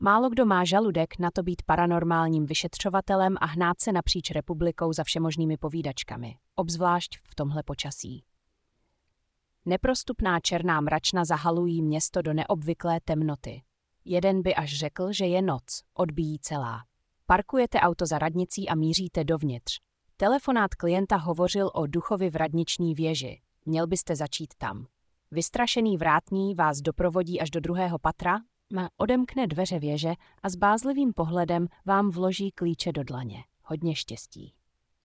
Málo kdo má žaludek na to být paranormálním vyšetřovatelem a hnát se napříč republikou za všemožnými povídačkami, obzvlášť v tomhle počasí. Neprostupná černá mračna zahalují město do neobvyklé temnoty. Jeden by až řekl, že je noc, odbíjí celá. Parkujete auto za radnicí a míříte dovnitř. Telefonát klienta hovořil o duchovi v radniční věži. Měl byste začít tam. Vystrašený vrátný vás doprovodí až do druhého patra, odemkne dveře věže a s bázlivým pohledem vám vloží klíče do dlaně. Hodně štěstí.